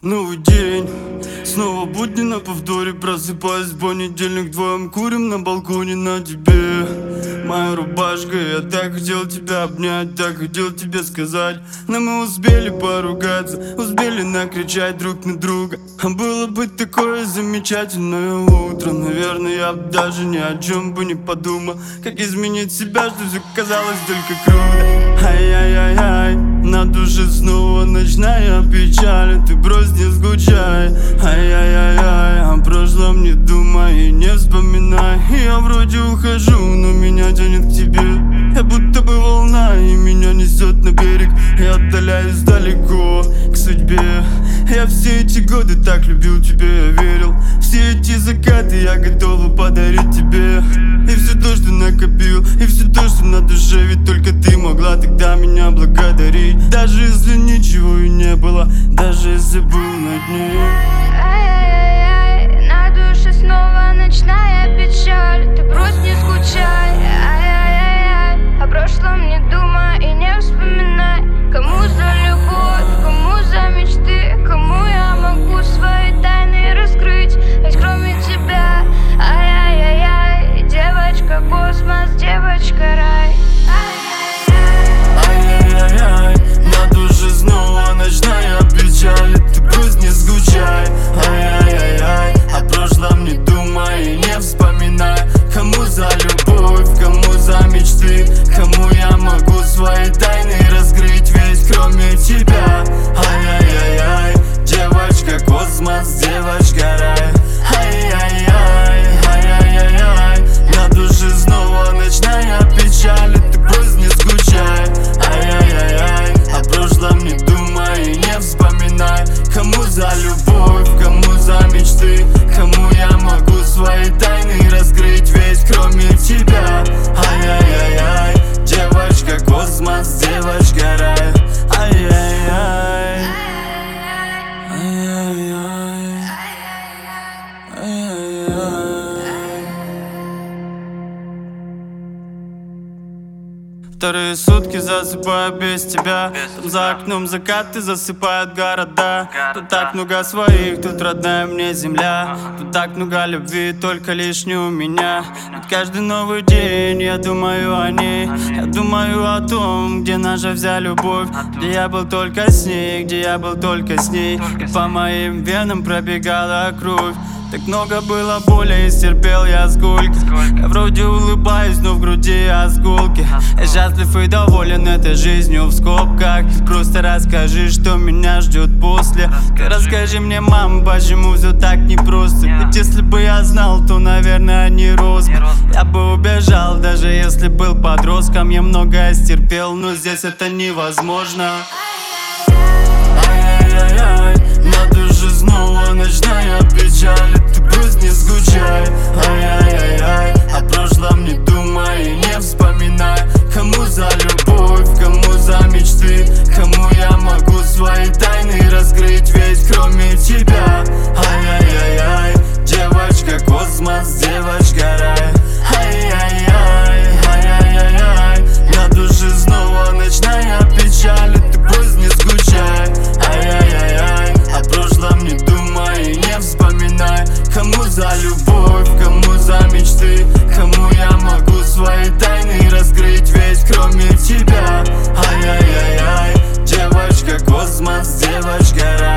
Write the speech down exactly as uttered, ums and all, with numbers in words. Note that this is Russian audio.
Новый день, снова будни на повторе. Просыпаюсь в понедельник, вдвоем курим на балконе. На тебе моя рубашка. Я так хотел тебя обнять, так хотел тебе сказать. Но мы успели поругаться, успели накричать друг на друга. А было бы такое замечательное утро. Наверное, я бы даже ни о чем бы не подумал. Как изменить себя, что все казалось только круто. Ай-яй-яй-яй, на душе снова ночная печаль. Ты брось, не скучай. Ай-яй-яй-яй, о прошлом не думай и не вспоминай. Я вроде ухожу, но меня тянет к тебе. Я будто бы волна, и меня несет на берег. Я отдаляюсь далеко к судьбе. Я все эти годы так любил тебя, я верил. Все эти закаты я готова подарить тебе. И все то, что накопил, и все то, что на душе. Ведь только ты могла тогда меня благодарить. Даже если ничего и не было, даже если был над ней. Ай-яй-яй, на душе снова ночная печаль. Ты брось, не скучай. Ай-яй-яй, о прошлом не думай и не вспоминай. Кому за любовь, кому за мечты, кому я могу свои тайны раскрыть? Ведь кроме тебя, ай-яй-яй, девочка космос, девочка рай. Ай-яй-яй, на душе снова ночная печаль. Ты брось, не скучай. Ай-яй-яй, о прошлом не думай и не вспоминай. Кому за любовь, кому за мечты, кому я могу свои тайны раскрыть? Ведь кроме тебя, ай-яй-яй, девочка космос, девочка рай. Ай-яй-яй, ай-яй-яй, на душе снова ночная печаль. Ты брось, не скучай. Ай-яй-яй, о прошлом не думай и не вспоминай. Кому за любовь, кому за мечты, кому я могу свои тайны раскрыть? Ведь кроме тебя, ай-яй-яй, девочка космос, девочка рай. Ай-яй-яй, ай-яй-яй, ай-яй-яй. Вторые сутки засыпаю без тебя. Там за окном закаты засыпают города. Тут так много своих, тут родная мне земля. Тут так много любви, только лишь не у меня. Ведь каждый новый день я думаю о ней. Я думаю о том, где наша вся любовь. Где я был только с ней, где я был только с ней. И по моим венам пробегала кровь. Так много было боли и стерпел я сколько. Я вроде улыбаюсь, но в груди осколки. Я счастлив и доволен этой жизнью в скобках. Ты просто расскажи, что меня ждет после. Ты расскажи мне, мама, почему все так непросто. Ведь если бы я знал, то, наверное, не рос бы. Я бы убежал, даже если был подростком. Я многое стерпел, но здесь это невозможно. Ай-яй-яй, на душе снова ночная печаль. Ты брось, не скучай. Ай-яй-яй, о прошлом не думай и не вспоминай. Кому за любовь, кому за мечты, кому я могу свои тайны раскрыть? Ведь кроме тебя, ай-яй-яй, девочка космос, девочка рай. Ай-яй-яй, ай-яй-яй, на душе снова ночная печаль. Ты брось, не скучай. Ай-яй-яй, о прошлом не думай и не вспоминай. Кому за любовь, кому за мечты, кому я могу свои тайны раскрыть? Ведь кроме тебя, ай-яй-яй, девочка космос, девочка рай.